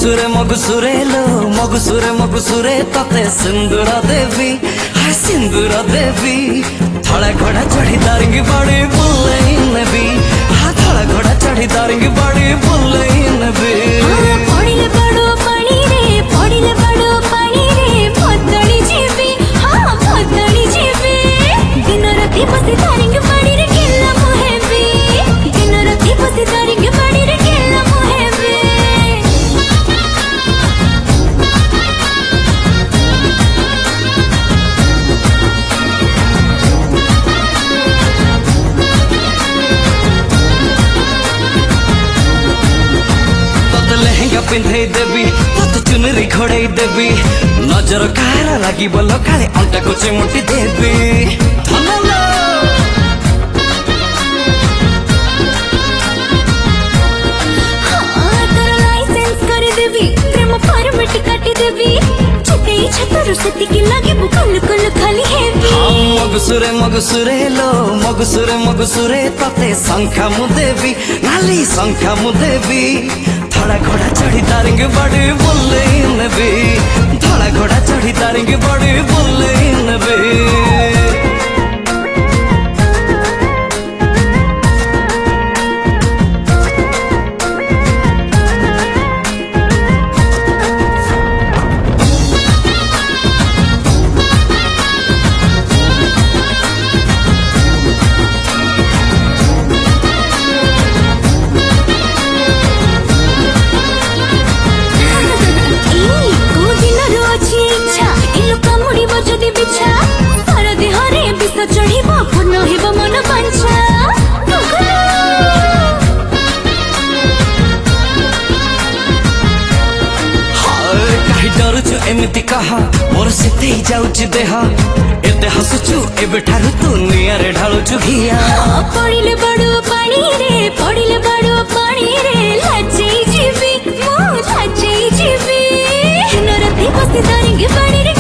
मगुसुरे लो मगुसुरे तते सिंदूर देवी हाय सिंदूर देवी थड़ा घोड़ा चढ़ी दारिंगी बड़ी बुल्लई नबी हाँ थड़ा घोड़ा चढ़ी दारिंगी बड़ी बुल्लई नबी पड़िले बड़ो पानी रे भद्दड़ी जीवी हाँ भद्दड़ी जीवी दिन राति बसी दारिंगी बड़ी रे केला मुहेबी दिन राति बसी दारिंगी बड़ी रे केला मुहेबी पिंधे देवी तत चुनरी घोड़े देवी नजर कारा लगी बोलो काले अंटा को चिमुटी देवी प्रेम परमिट काटी देवी छते छतर सती की लागे बुकल कल खाली हेवी मगुसुरे लो मगुसुरे तते संख्या मु देवी नाली संख्या मु देवी थड़ा घोड़ा चढ़ी तारेंगे बड़ी बुल्ले नबी थड़ा घोड़ा चढ़ी तारेंगे बड़ी बुल्ले नबी एमती कहा मोर सेते ही जाउची देह एते हसुचु एबे ठारु तू नियारे ढाळुचु घिया पड़िले बड़ो पानी रे लाजई जीवी मो लाजई जीवी दिन राति बसी दारिंगी बड़ी रे